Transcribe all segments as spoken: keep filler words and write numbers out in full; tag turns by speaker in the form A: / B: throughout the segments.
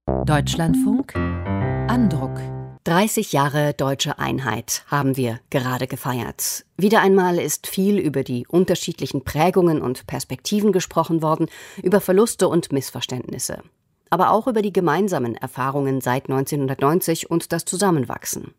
A: Deutschlandfunk Andruck. dreißig Jahre deutsche Einheit haben wir gerade gefeiert. Wieder einmal ist viel über die unterschiedlichen Prägungen und Perspektiven gesprochen worden, über Verluste und Missverständnisse. Aber auch über die gemeinsamen Erfahrungen seit neunzehnhundertneunzig und das Zusammenwachsen.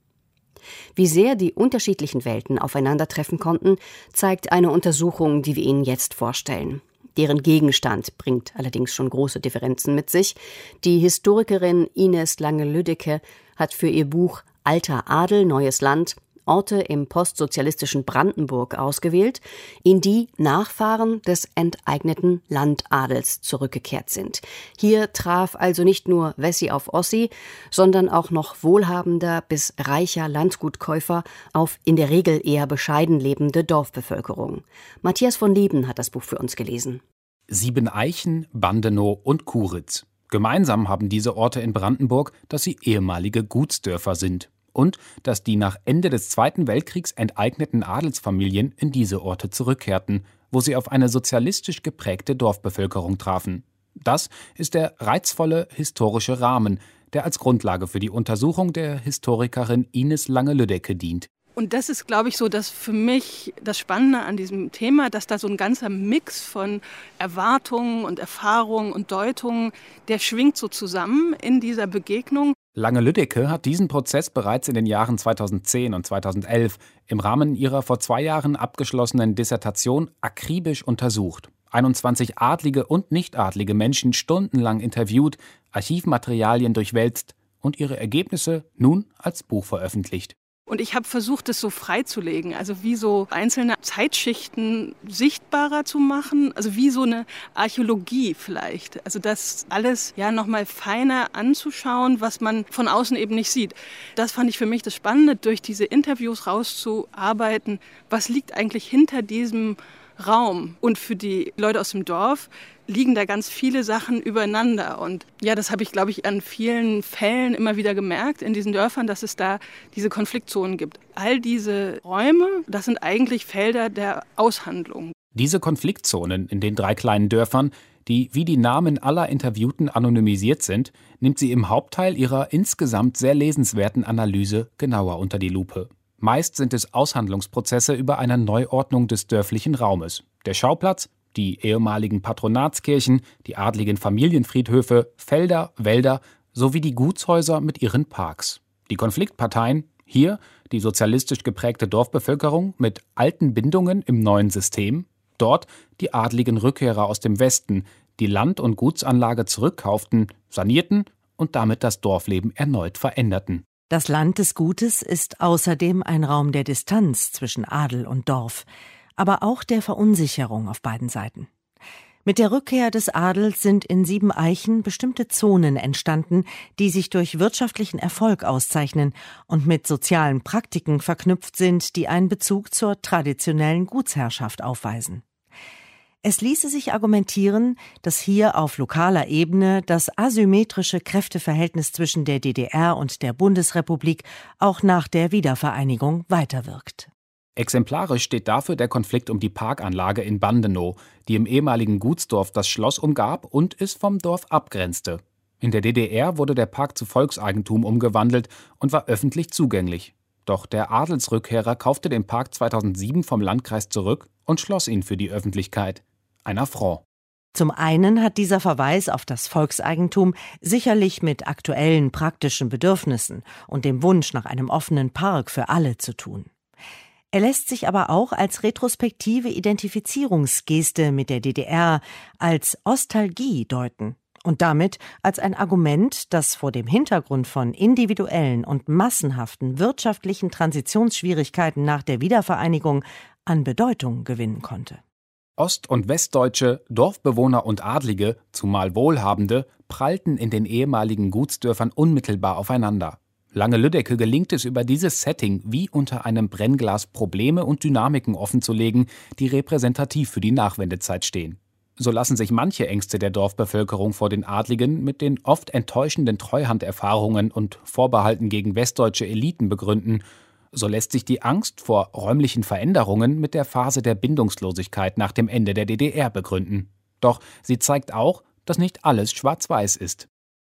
A: Wie sehr die unterschiedlichen Welten aufeinandertreffen konnten, zeigt eine Untersuchung, die wir Ihnen jetzt vorstellen. Deren Gegenstand bringt allerdings schon große Differenzen mit sich. Die Historikerin Ines Lange-Lüdecke hat für ihr Buch »Alter Adel, neues Land« Orte im postsozialistischen Brandenburg ausgewählt, in die Nachfahren des enteigneten Landadels zurückgekehrt sind. Hier traf also nicht nur Wessi auf Ossi, sondern auch noch wohlhabender bis reicher Landgutkäufer auf in der Regel eher bescheiden lebende Dorfbevölkerung. Matthias von Lieben hat das Buch für uns gelesen.
B: Siebeneichen, Bandenow und Kuritz. Gemeinsam haben diese Orte in Brandenburg, dass sie ehemalige Gutsdörfer sind. Und dass die nach Ende des Zweiten Weltkriegs enteigneten Adelsfamilien in diese Orte zurückkehrten, wo sie auf eine sozialistisch geprägte Dorfbevölkerung trafen. Das ist der reizvolle historische Rahmen, der als Grundlage für die Untersuchung der Historikerin Ines Lange-Lüdecke dient.
C: Und das ist, glaube ich, so, dass für mich das Spannende an diesem Thema, dass da so ein ganzer Mix von Erwartungen und Erfahrungen und Deutungen, der schwingt so zusammen in dieser Begegnung.
B: Lange-Lüdecke hat diesen Prozess bereits in den Jahren zweitausendzehn und zweitausendelf im Rahmen ihrer vor zwei Jahren abgeschlossenen Dissertation akribisch untersucht. einundzwanzig adlige und nichtadlige Menschen stundenlang interviewt, Archivmaterialien durchwälzt und ihre Ergebnisse nun als Buch veröffentlicht.
C: Und ich habe versucht, das so freizulegen, also wie so einzelne Zeitschichten sichtbarer zu machen, also wie so eine Archäologie vielleicht. Also das alles ja nochmal feiner anzuschauen, was man von außen eben nicht sieht. Das fand ich für mich das Spannende, durch diese Interviews rauszuarbeiten, was liegt eigentlich hinter diesem Raum. Und für die Leute aus dem Dorf liegen da ganz viele Sachen übereinander. Und ja, das habe ich, glaube ich, an vielen Fällen immer wieder gemerkt in diesen Dörfern, dass es da diese Konfliktzonen gibt. All diese Räume, das sind eigentlich Felder der Aushandlung.
B: Diese Konfliktzonen in den drei kleinen Dörfern, die wie die Namen aller Interviewten anonymisiert sind, nimmt sie im Hauptteil ihrer insgesamt sehr lesenswerten Analyse genauer unter die Lupe. Meist sind es Aushandlungsprozesse über eine Neuordnung des dörflichen Raumes. Der Schauplatz? Die ehemaligen Patronatskirchen, die adligen Familienfriedhöfe, Felder, Wälder sowie die Gutshäuser mit ihren Parks. Die Konfliktparteien? Hier die sozialistisch geprägte Dorfbevölkerung mit alten Bindungen im neuen System. Dort die adligen Rückkehrer aus dem Westen, die Land- und Gutsanlage zurückkauften, sanierten und damit das Dorfleben erneut veränderten.
A: Das Land des Gutes ist außerdem ein Raum der Distanz zwischen Adel und Dorf, aber auch der Verunsicherung auf beiden Seiten. Mit der Rückkehr des Adels sind in Siebeneichen bestimmte Zonen entstanden, die sich durch wirtschaftlichen Erfolg auszeichnen und mit sozialen Praktiken verknüpft sind, die einen Bezug zur traditionellen Gutsherrschaft aufweisen. Es ließe sich argumentieren, dass hier auf lokaler Ebene das asymmetrische Kräfteverhältnis zwischen der D D R und der Bundesrepublik auch nach der Wiedervereinigung weiterwirkt.
B: Exemplarisch steht dafür der Konflikt um die Parkanlage in Bandenow, die im ehemaligen Gutsdorf das Schloss umgab und es vom Dorf abgrenzte. In der D D R wurde der Park zu Volkseigentum umgewandelt und war öffentlich zugänglich. Doch der Adelsrückkehrer kaufte den Park zweitausendsieben vom Landkreis zurück und schloss ihn für die Öffentlichkeit. Ein Affront.
A: Zum einen hat dieser Verweis auf das Volkseigentum sicherlich mit aktuellen praktischen Bedürfnissen und dem Wunsch nach einem offenen Park für alle zu tun. Er lässt sich aber auch als retrospektive Identifizierungsgeste mit der D D R, als Ostalgie deuten und damit als ein Argument, das vor dem Hintergrund von individuellen und massenhaften wirtschaftlichen Transitionsschwierigkeiten nach der Wiedervereinigung an Bedeutung gewinnen konnte.
B: Ost- und Westdeutsche, Dorfbewohner und Adlige, zumal Wohlhabende, prallten in den ehemaligen Gutsdörfern unmittelbar aufeinander. Lange-Lüdecke gelingt es über dieses Setting wie unter einem Brennglas Probleme und Dynamiken offenzulegen, die repräsentativ für die Nachwendezeit stehen. So lassen sich manche Ängste der Dorfbevölkerung vor den Adligen mit den oft enttäuschenden Treuhanderfahrungen und Vorbehalten gegen westdeutsche Eliten begründen. So lässt sich die Angst vor räumlichen Veränderungen mit der Phase der Bindungslosigkeit nach dem Ende der D D R begründen. Doch sie zeigt auch, dass nicht alles schwarz-weiß ist.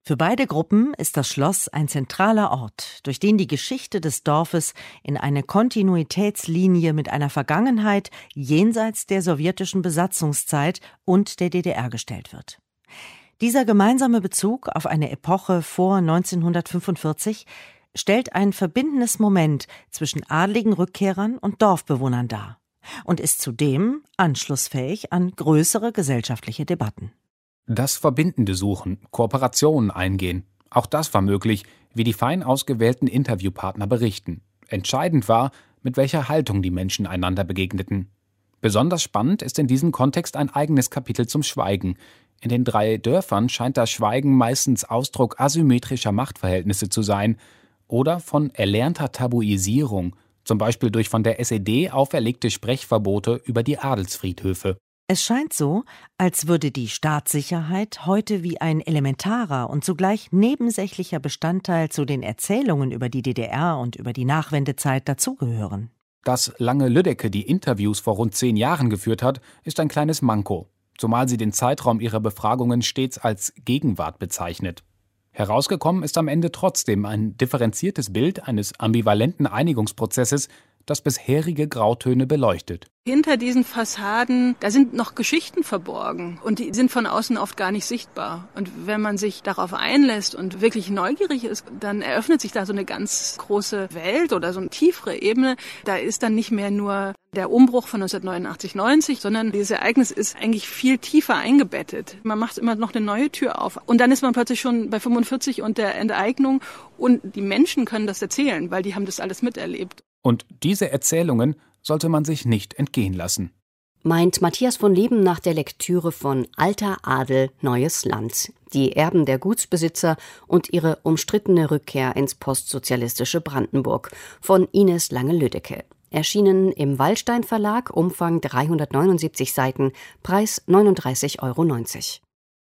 D: Für beide Gruppen ist das Schloss ein zentraler Ort, durch den die Geschichte des Dorfes in eine Kontinuitätslinie mit einer Vergangenheit jenseits der sowjetischen Besatzungszeit und der D D R gestellt wird. Dieser gemeinsame Bezug auf eine Epoche vor neunzehnhundertfünfundvierzig stellt ein verbindendes Moment zwischen adligen Rückkehrern und Dorfbewohnern dar und ist zudem anschlussfähig an größere gesellschaftliche Debatten.
B: Das Verbindende suchen, Kooperationen eingehen, auch das war möglich, wie die fein ausgewählten Interviewpartner berichten. Entscheidend war, mit welcher Haltung die Menschen einander begegneten. Besonders spannend ist in diesem Kontext ein eigenes Kapitel zum Schweigen. In den drei Dörfern scheint das Schweigen meistens Ausdruck asymmetrischer Machtverhältnisse zu sein oder von erlernter Tabuisierung, zum Beispiel durch von der S E D auferlegte Sprechverbote über die Adelsfriedhöfe.
D: Es scheint so, als würde die Staatssicherheit heute wie ein elementarer und zugleich nebensächlicher Bestandteil zu den Erzählungen über die D D R und über die Nachwendezeit dazugehören.
B: Dass Lange-Lüdecke die Interviews vor rund zehn Jahren geführt hat, ist ein kleines Manko, zumal sie den Zeitraum ihrer Befragungen stets als Gegenwart bezeichnet. Herausgekommen ist am Ende trotzdem ein differenziertes Bild eines ambivalenten Einigungsprozesses, das bisherige Grautöne beleuchtet.
C: Hinter diesen Fassaden, da sind noch Geschichten verborgen und die sind von außen oft gar nicht sichtbar. Und wenn man sich darauf einlässt und wirklich neugierig ist, dann eröffnet sich da so eine ganz große Welt oder so eine tiefere Ebene. Da ist dann nicht mehr nur der Umbruch von neunzehnhundertneunundachtzig, neunzig, sondern dieses Ereignis ist eigentlich viel tiefer eingebettet. Man macht immer noch eine neue Tür auf. Und dann ist man plötzlich schon bei fünfundvierzig und der Enteignung und die Menschen können das erzählen, weil die haben das alles miterlebt.
B: Und diese Erzählungen sollte man sich nicht entgehen lassen.
A: Meint Matthias von Leben nach der Lektüre von Alter Adel, neues Land. Die Erben der Gutsbesitzer und ihre umstrittene Rückkehr ins postsozialistische Brandenburg von Ines Lange-Lüdecke. Erschienen im Wallstein Verlag, Umfang dreihundertneunundsiebzig Seiten, Preis neununddreißig Euro neunzig.